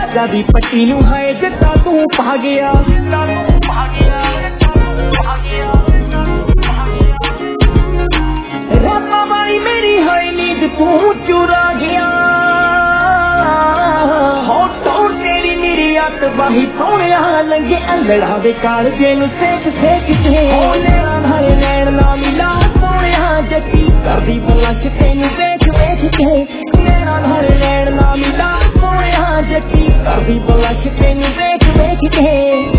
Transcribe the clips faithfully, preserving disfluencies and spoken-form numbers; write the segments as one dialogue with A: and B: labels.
A: कभी पट्टी नू है जिता तू पा गया रामा वाली मेरी है नींद तू चुरा गया हो तो तेरी मेरी अत बाही सोने लगे अंगड़ा बेकार जेनू सेक सेक के लेना नाले नैन ना मिला सोने जटी करदी बलश तेनू देख देख के लेना नाले नैन ना मिला सोने जटी करदी बलश तेनू देख देख के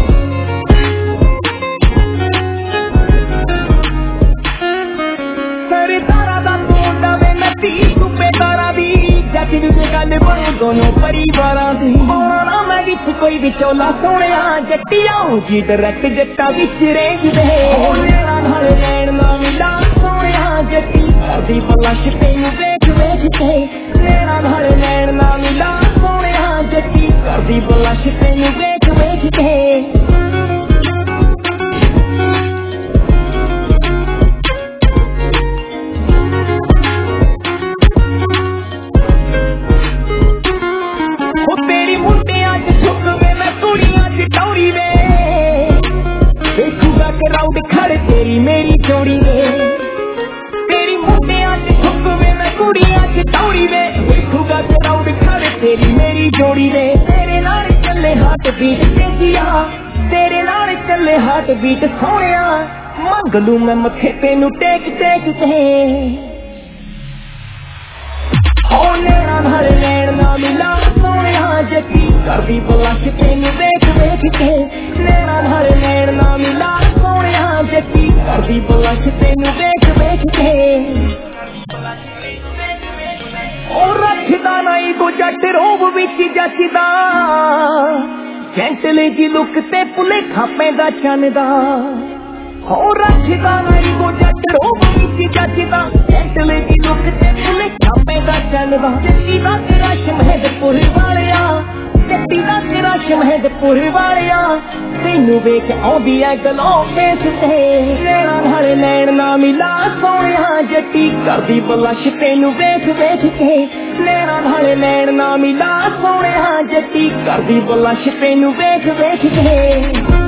A: दोनों परिवार मैं बिच कोई विचोला सोने जट्टी आऊं जी डायरेक्ट जट्टा बिच रेंज दे मेरा नाल लैन ना मिला सोने जट्टी करदी बलश तेनू देख देख के मेरा नाल लैन ना मिला सोने जट्टी करदी बलश तेनू देख देख के खड़े तेरी मेरी जोड़ी में तेरी मुंडिया च ठुकवे मैं कुड़िया च दौड़ी में देखूगा क्राउड खड़े तेरी मेरी जोड़ी में तेरे नाल चले हाथ बीट तेजिया तेरे नाल चले हाथ बीट सोनिया मंग लू मैं मथे तेनू टेक टेक के हो लेना नाल लैन ना मिला सोनिया जटी करदी बलश तेनू देख देख के लेना नाल लैन ना मिला जटी करदी बलश तेनू देख देख के ओ रखदा नहीं को जट रोब विच जचदा जेंटले जी लुक ते भुलेखा पैंदा चनदा हो रखदा नहीं को जट रोब विच जचदा जेंटले जी लुक ते भुलेखा पैंदा चनदा जट्टी दा तेरा शमहेदपुर वालिया जट्टी दा तेरा शमहेदपुर वालिया तेनू वेख आउंदी ऐ गलों फेस ते लेना नाल लैन ना मिला सोनिया जट्टी करदी बलश तेनू वेख वेख के लेना नाल लैन ना मिला सोनिया जट्टी करदी बलश तेनू वेख वेख के